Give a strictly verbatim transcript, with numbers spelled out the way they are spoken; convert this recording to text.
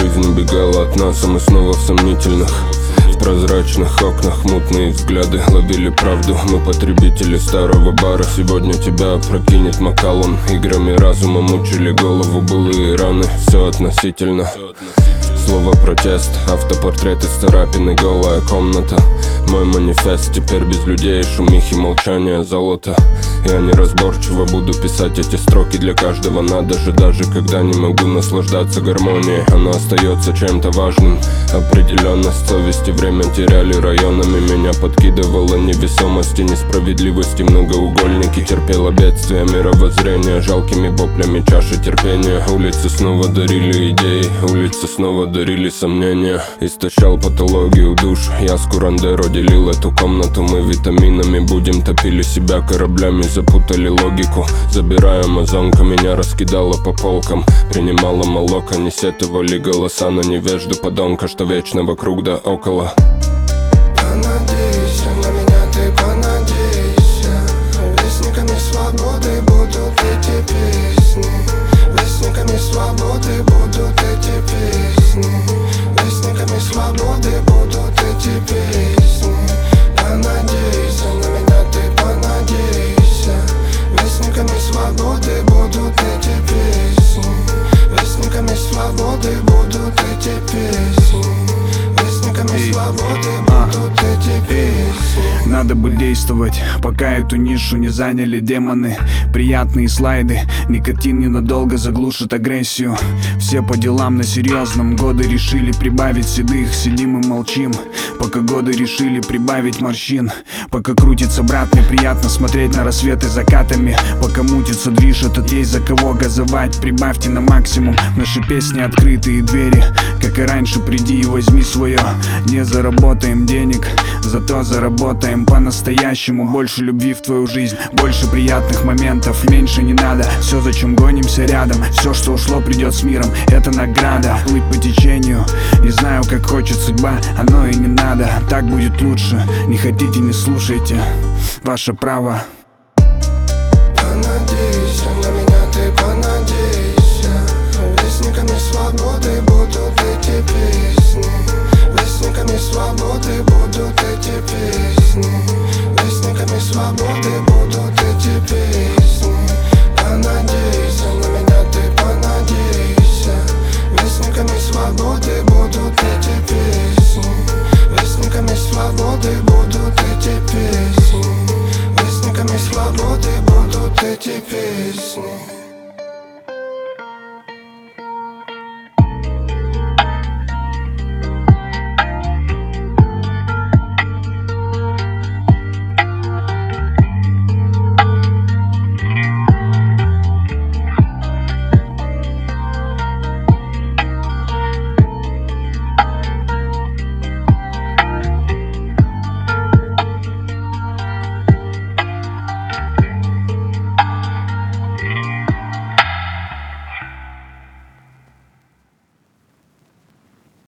Жизнь убегала от нас, а мы снова в сомнительных. В прозрачных окнах мутные взгляды ловили правду. Мы потребители старого бара. Сегодня тебя опрокинет Макалон. Играми разума мучили голову былые раны. Все относительно. Слово протест, автопортрет из царапины, голая комната. Мой манифест теперь без людей, шумихи, молчания, золото. Я неразборчиво буду писать эти строки, для каждого надо же. Даже когда не могу наслаждаться гармонией, она остается чем-то важным. Определенность совести время теряли районами. Меня подкидывало невесомости, несправедливости, многоугольники. Терпела бедствия мировоззрения, жалкими воплями чаши терпения. Улицы снова дарили идеи, улицы снова дарили сомнения. Истощал патологию душ, я с Курандеро делил эту комнату. Мы витаминами будем, топили себя кораблями, запутали логику. Забирая амазонка, меня раскидала по полкам. Принимала молоко, не сетовали голоса на невежду подонка, что вечно вокруг да около. Понадейся на меня, ты понадейся. Вестниками свободы будут эти песни. Вестниками свободы будут эти песни. Вестниками свободы будут эти песни. Понадейся на меня, ты понадейся. Вестниками свободы будут эти песни. Вестниками свободы будут эти песни. Вестниками свободы будут эти песни. Надо бы действовать, пока эту нишу не заняли демоны. Приятные слайды, никотин ненадолго заглушит агрессию. Все по делам на серьезном, годы решили прибавить седых. Сидим и молчим, пока годы решили прибавить морщин. Пока крутится брат, мне приятно смотреть на рассветы закатами. Пока мутится движ, этот есть за кого газовать. Прибавьте на максимум, наши песни открытые двери. Как и раньше, приди и возьми свое. Не заработаем денег, зато заработаем по-настоящему. Больше любви в твою жизнь, больше приятных моментов, меньше не надо. Все, зачем гонимся рядом, все, что ушло, придет с миром. Это награда, плыть по течению. Не знаю, как хочет судьба, оно и не надо. Так будет лучше, не хотите, не слушайте. Ваше право. Понадейся на меня, ты понадейся. Вестниками свободы будут эти песни. Вестниками свободы будут эти песни. Вестниками свободы будут эти песни. Понадейся на меня, ты понадейся. Вестниками свободы будут эти песни. Вестниками свободы будут эти песни. Вестниками свободы будут эти песни.